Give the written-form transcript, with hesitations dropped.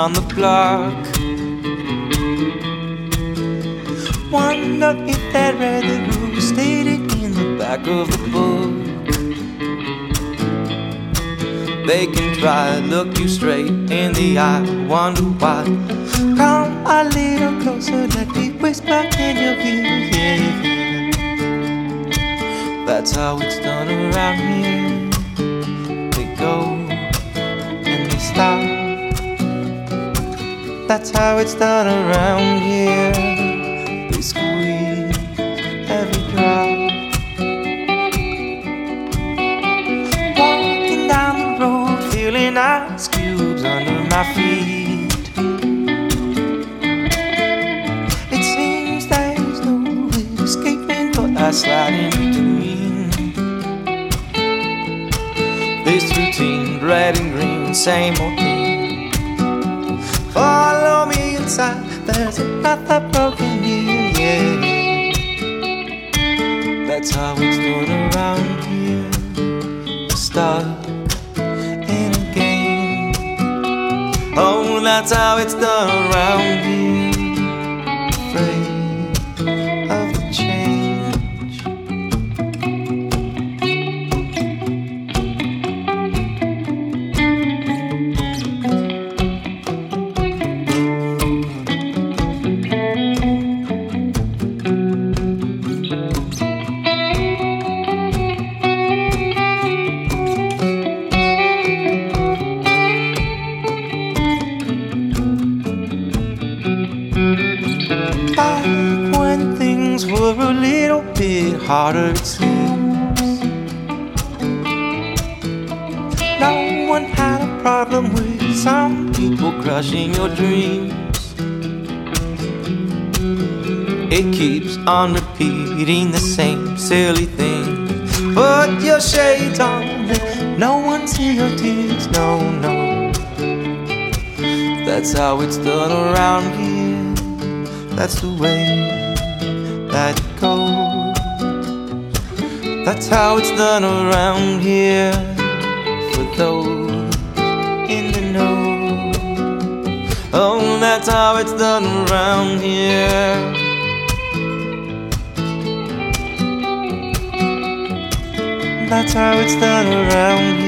on the block. Wonder if they read the rules stated in the back of the book. They can try, look you straight in the eye, wonder why. Come a little closer, let me whisper in your ear, yeah. That's how it's done around here. They go and they stop. That's how it's done around here. They squeeze every drop. Walking down the road, feeling ice cubes under my feet. It seems there's no escaping, but I slide in between. This routine, red and green, same old thing. Follow me inside, there's another broken year, yeah. That's how it's done around here. Stuck in a game. Oh, that's how it's done around here. Afraid of the change. Back when things were a little bit harder, it seems. No one had a problem with some people crushing your dreams. It keeps on repeating the same silly thing. Put your shades on, let no one see your tears, no, no. That's how it's done around here. That's the way that it goes. That's how it's done around here. For those in the know. Oh, that's how it's done around here. That's how it's done around here.